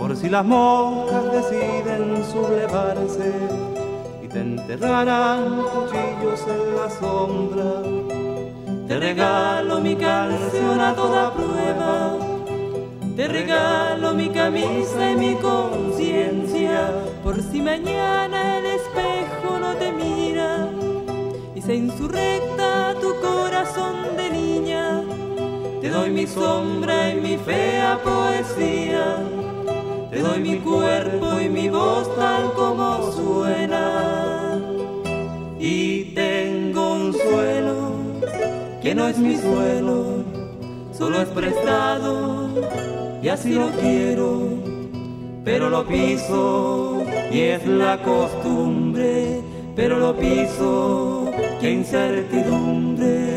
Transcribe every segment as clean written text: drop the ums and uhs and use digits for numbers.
por si las moscas deciden sublevarse y te enterrarán cuchillos en la sombra. Te regalo mi canción a toda prueba, te regalo mi camisa y mi conciencia, por si mañana el espejo no te mira y se insurrecta tu corazón de niña. Te doy mi sombra y mi fea poesía, te doy mi cuerpo y mi voz tal como suena. Y tengo un suelo que no es mi suelo, solo es prestado y así lo quiero, pero lo piso y es la costumbre, pero lo piso, qué incertidumbre.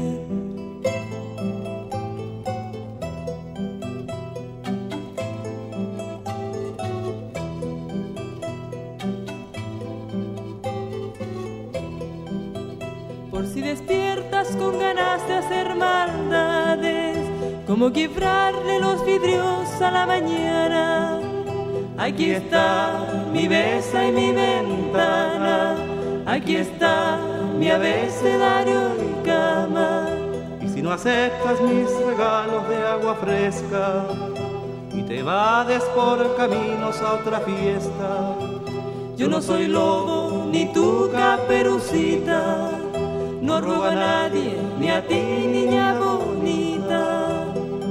Por si despiertas con ganas de hacer maldades, como quebrarle los vidrios a la mañana, aquí está mi besa y mi ventana, aquí está mi abecedario y cama. Y si no aceptas mis regalos de agua fresca y te vades por caminos a otra fiesta, yo no soy lobo ni tu caperucita, no robo a nadie, ni a ti, niña bonita.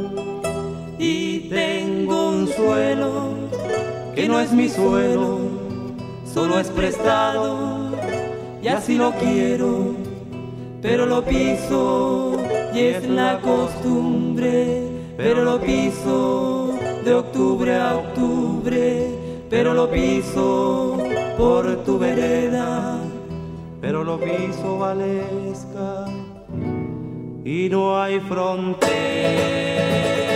Y tengo un suelo que no es mi suelo, solo es prestado y así lo quiero, pero lo piso y es la costumbre, pero lo piso de octubre a octubre, pero lo piso por tu vereda, pero lo piso Valesca y no hay frontera.